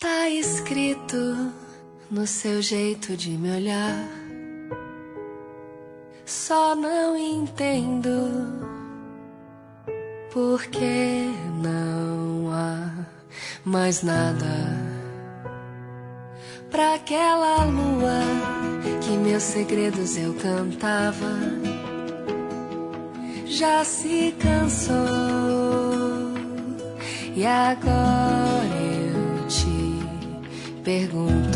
Tá escrito no seu jeito de me olhar. Só não entendo por que não há mais nada pra aquela lua que meus segredos eu cantava. Já se cansou e agora eu te pergunto: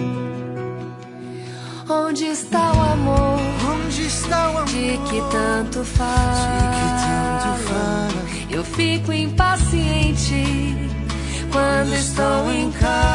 onde está o amor? Onde está o amor? De que tanto fala? Eu fico impaciente quando estou em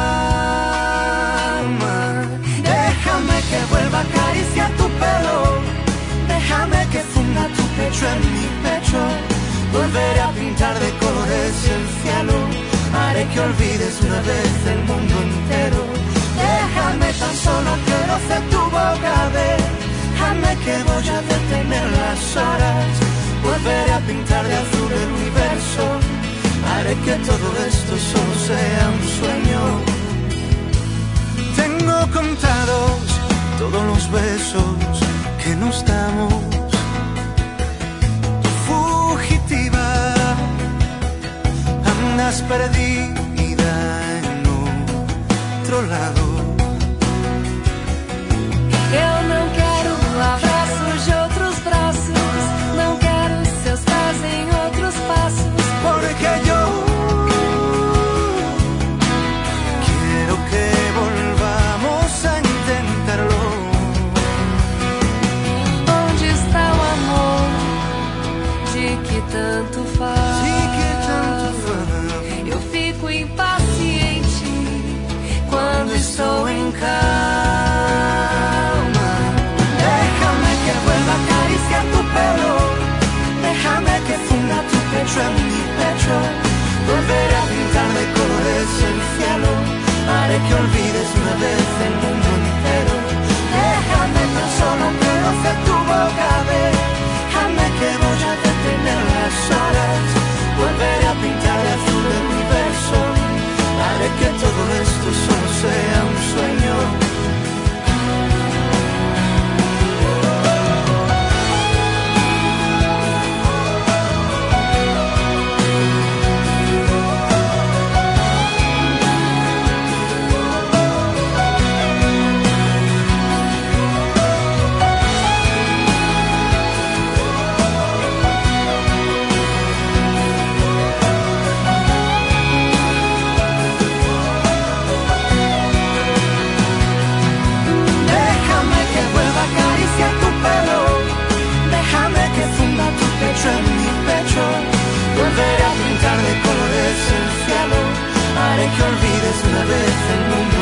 calma. Déjame que vuelva a acariciar tu pelo, déjame que funda tu pecho en mi pecho. Volveré a pintar de colores el cielo, haré que olvides una vez el mundo entero. Déjame tan solo que roce tu boca, déjame que voy a detener las horas. Volveré a pintar de azul el universo, haré que todo esto solo sea un sueño. Tengo contados todos los besos que nos damos. Tú fugitiva, andas perdida en otro lado. Eu não quero abraços de outros braços, não quero seus pés em outros passos, porque yo quiero que volvamos a intentarlo. onde está o amor de que tanto fala? Sí que tanto fala. Eu fico impaciente quando estou em calma. Déjame que vuelva a acariciar tu pelo, déjame que funda tu pecho en mi pecho. Volveré a pintar de colores el cielo, haré que olvides una vez el mundo entero. Déjame tan solo que roce tu boca, déjame que voy a detener las horas. Volveré a pintar de azul el universo, haré que todo esto solo sea un sueño. Déjame que vuelva a acariciar tu pelo, déjame que funda tu pecho en mi pecho. Volveré a pintar de colores el cielo, haré que olvides una vez el mundo